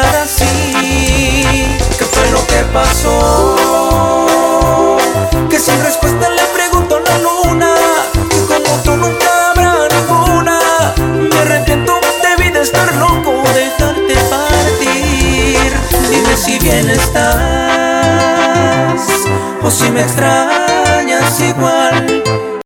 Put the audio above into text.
ser así. ¿Qué fue lo que pasó? Que sin respuesta le pregunto a la luna, que como tú nunca habrá ninguna. Me arrepiento, debí de estar loco, dejarte partir. Dime si bien estás o si me extrañas.